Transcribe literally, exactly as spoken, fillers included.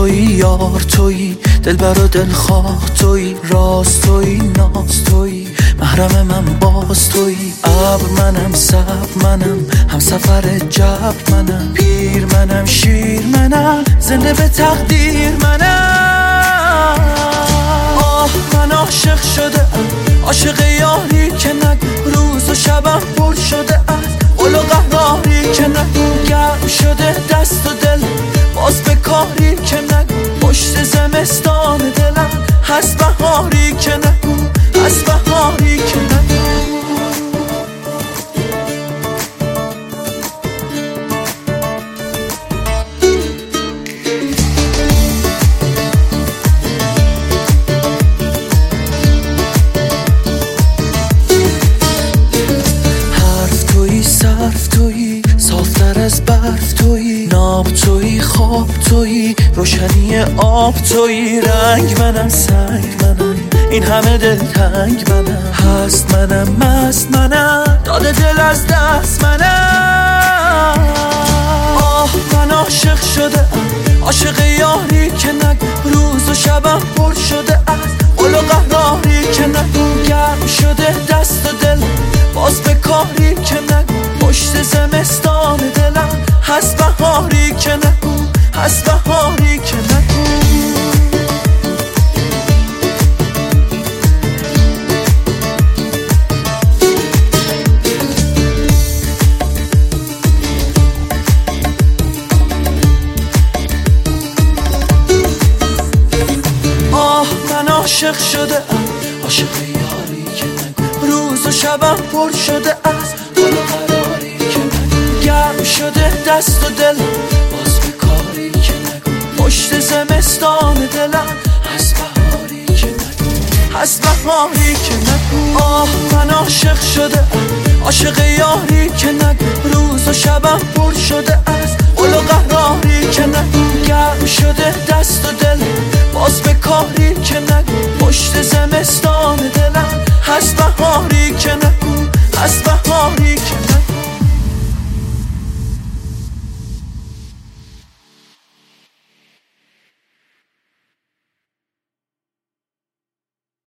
تویی یار تویی، دلبر و دلخواه تویی، راز تویی ناز تویی، محرم من باز تویی. ابر منم صبر منم، هم سفر جبر منم، پیر منم شیر منم، زنده به تقدیر منم. آه من عاشق شده ام، عاشق یاری که نگو روز و شبم پر شده از قل و قهاری که نگو گرم شده دست و دل باز به کاری که نگو پشت زمستان دلم هست بهاری که نگو هست بهاری که نگو. صرف تویی، صافتر از برف تویی، ناب تویی، خواب تویی، روشنی آب تویی. رنگ منم سنگ منم، این همه دلتنگ منم، هست منم مست منم، داده دل از دست منم. آه من عاشق شده ام، عاشق یاری که نگو روز و شبم پر شده از قل و قهاری که نگو گرم شده دست و دل باز به کاری که نگو پشت زمستان دلم هست بهاری که نگو هست بهاری که نگو. آه من عاشق شده ام، عاشق یاری که نگو روز و شبم پر شده از قل و قراری که نگو گرم شده دست و دل باز به کاری که نگو پشت زمستان دلم هست بهاری که نگو هست بهاری که نگو. آه من عاشق شده ام، عاشق یاری که نگو روز و شبم پر شده از قل و قراری که نگو گرم شده دست و دل باز به کاری که نگو پشت زمستان دلم هست بهاری که نگو